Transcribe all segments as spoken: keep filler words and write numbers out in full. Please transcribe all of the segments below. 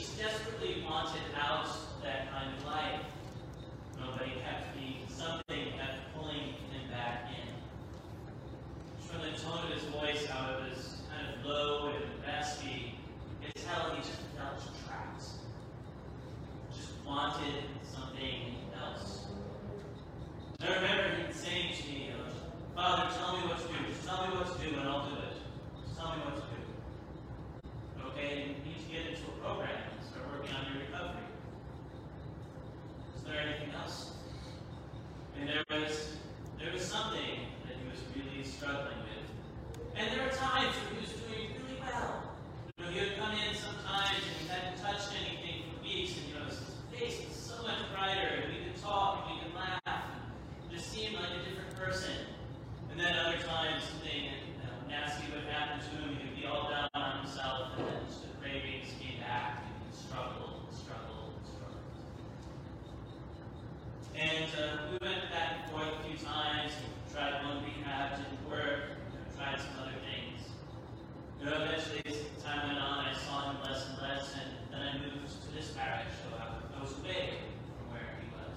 just desperately wanted out that kind of life. Nobody kept being something kept pulling him back in. From the tone of his voice, how it was kind of low and raspy, you could tell he just felt trapped. Just wanted something else. And I remember him saying to me, Father, tell me what to do. Just tell me what to do and I'll do it. Just tell me what to do. Okay, you need to get into a program and start working on your recovery. Is there anything else? And there was there was something that he was really struggling with. And there were times when he was doing really well. You know, he would come in sometimes and he hadn't touched anything for weeks, and you know, his face was so much brighter, and we could talk and we could laugh, and it just seemed like a different person. And then other times something you know, nasty would happen to him, he would be all down on himself, and then just the cravings came back, and he struggled and struggled and struggled. And uh, we went back and forth a few times, and tried one rehab, didn't work, you know, tried some other things. You know, eventually, as time went on, I saw him less and less, and then I moved to this parish, so I was away from where he was.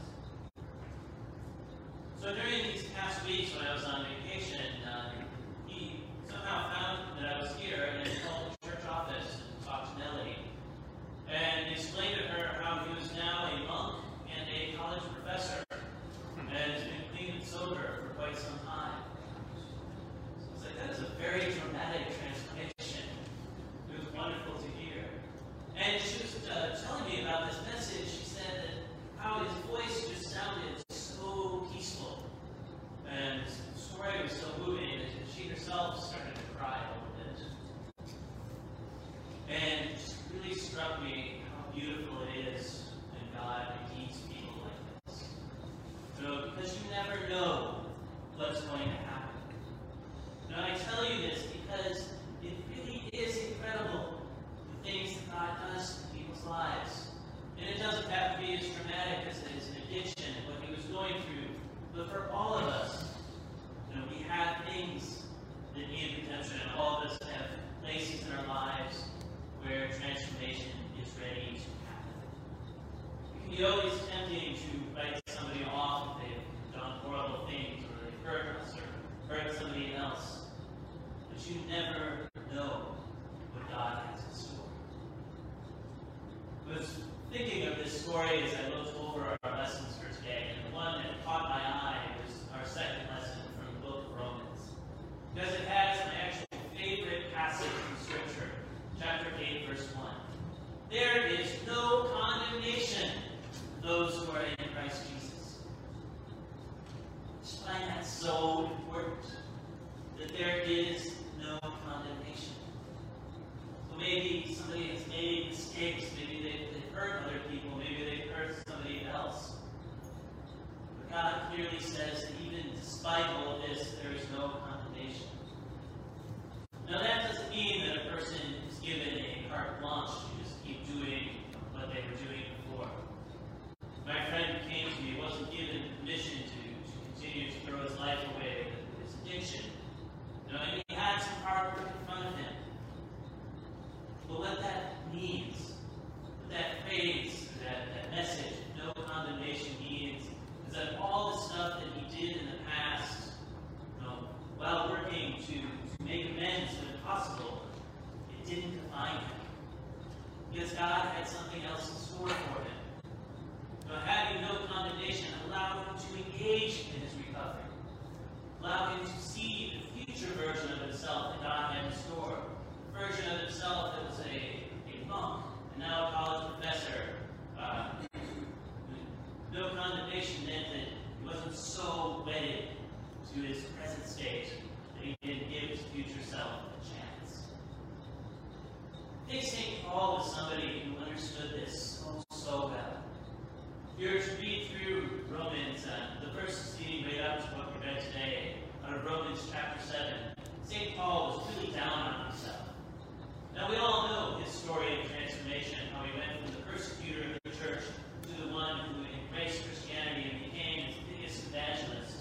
So during these past weeks when I was on vacation, uh, he somehow found that I was here and called the church office and talked to Melody and explained to her how he was now a monk and a college professor and has been clean and sober for quite some time. So I was like, that is a very dramatic transformation. It was wonderful to hear. And she was uh, telling me about this message. She said that how his voice just sounded so peaceful. And the story was so moving that she herself started to cry a little bit. And it just really struck me how beautiful it is when God redeems people like this. So, because you never know what's going to happen. Now I tell you this because it really is incredible the things that God does in people's lives. And it doesn't have to be as dramatic as, as an addiction, what he was going through. But for all of us, you know, we have things that need redemption, and all of us have places in our lives where transformation is ready to happen. It can be always tempting to write somebody off if they've done horrible things, or they've hurt us, or hurt somebody else. But you never know what God has in store. I was thinking of this story as I looked over our lessons for today, and the one that caught my eye was our second lesson from the book of Romans. Because it has my actual favorite passage from Scripture, chapter eight, verse one. There is no condemnation for those who are in Christ Jesus. I just find that so important, that there is no condemnation. So maybe somebody has made mistakes, maybe they've, they've hurt other people, maybe they've hurt somebody else. But God clearly says that even despite all of this, there is no condemnation. Now that doesn't mean that a person is given a carte blanche to just keep doing what they were doing before. My friend who came to me wasn't given permission to, to continue to throw his life away with his addiction. You know, and he had some hard work in front of him. But what that means, what that phrase, that, that message, no condemnation means, is that all the stuff that he did in the past, you know, while working to, to make amends when possible, it didn't define him. Because God had something else in store for him. But having no condemnation allowed him to engage in his recovery, allowed him to see the future version of himself that God had in store. A version of himself that was a, a monk and now a college professor. Uh, no condemnation meant that he wasn't so wedded to his present state that he didn't give his future self a chance. I think Saint Paul was somebody who understood this so, so well. If you were to read through Romans, uh, the verses leading right up to what we read today, out of Romans chapter seven, Saint Paul was really down on himself. Now we all know his story of transformation, how he went from the persecutor of the church to the one who embraced Christianity and became its biggest evangelist.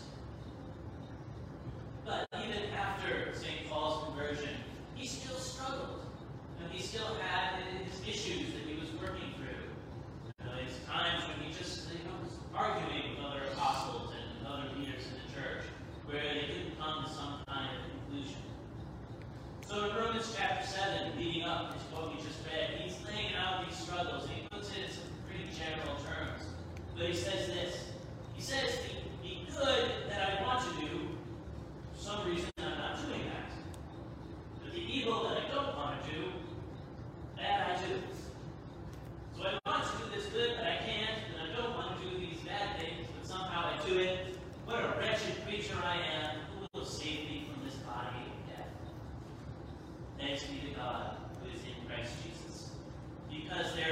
But even after Saint Paul's conversion, he still struggled. And he still had his issues that he was working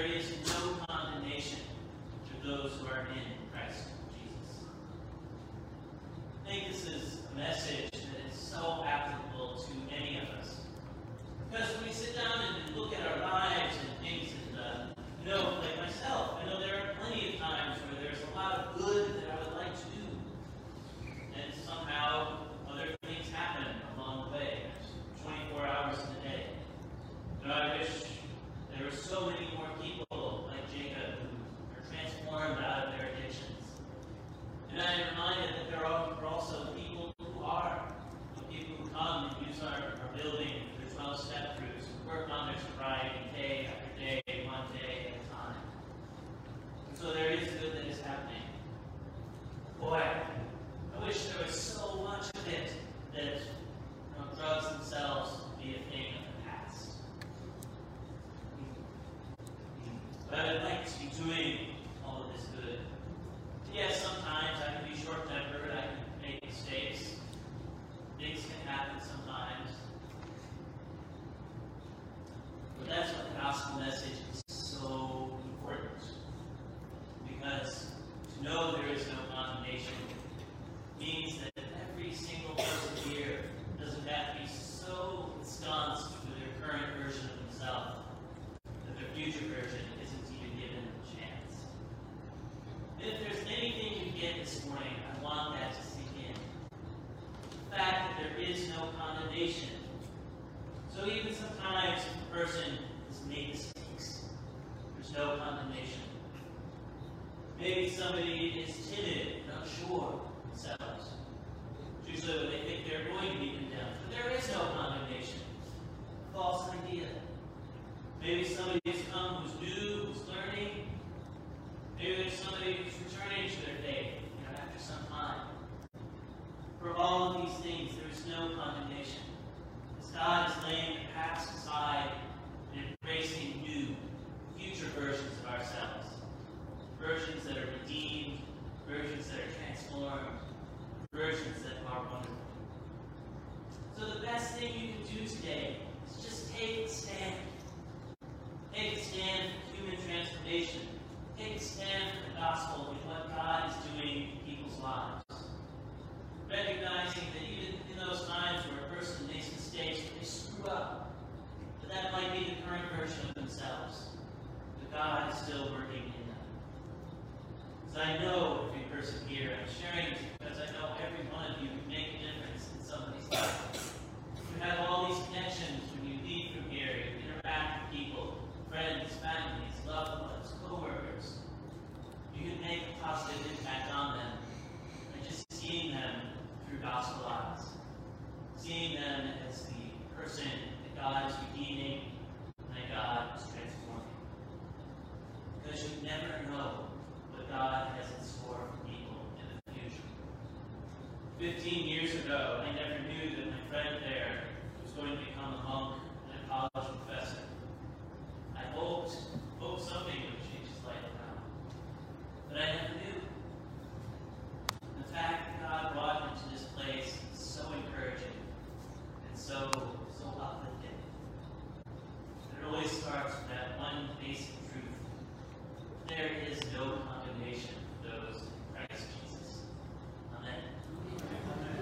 there is no condemnation to those who are in Christ Jesus. I think this is a message that is so applicable to many of us. Because when we sit down and look at our lives and things, and uh, you know, like myself, I know there are plenty of times where there's a lot of good that I would like to do. And somehow other things happen along the way. There's twenty-four hours in a day. You know, I wish there were so many more people like Jacob who are transformed out of their addictions. And I am reminded that there are also people who are, people who come and use our, our building, their twelve-step groups, who work on their sobriety day after day, one day at a time. And so there is good that is happening. Boy, I wish there was so much of it that, you know, drugs themselves would be a thing of the past. But I would like to be doing all of this good. Yes, sometimes I can be short-tempered, I can make mistakes. Things can happen sometimes. But that's what the gospel message is so important. Because to know there is no condemnation means that every single person here doesn't have to be so ensconced with their current version of themselves that their future version isn't even given a chance. And if there's anything you get this morning, I want that to sink in. The fact that there is no condemnation. So even sometimes if a person has made mistakes, there's no condemnation. Maybe somebody is timid and unsure of themselves. Usually when they think they're going to be condemned. But there is no condemnation. False idea. Maybe somebody has come who's new, who's learning. Maybe there's somebody who's returning to their faith, you know, after some time. For all of these things, there is no condemnation. As God is laying the past aside and embracing new, future versions of ourselves. Versions that are redeemed, versions that are transformed, versions that are wonderful. So the best thing you can do today is just take a stand. Take a stand for human transformation. Take a stand for the gospel and what God is doing in people's lives. Recognizing that even in those times where a person makes mistakes, where they screw up, that that might be the current version of themselves. But God is still working in them. Because I know every person here, I'm sharing this because I know every one of you can make a difference in somebody's life. You have all these connections when you leave from here, you interact with people, friends, families, loved ones, co-workers. You can make a positive impact on them by just seeing them through gospel eyes. Seeing them as the person that God is redeeming and that God is transforming. Because you never know what God has in store for people in the future. Fifteen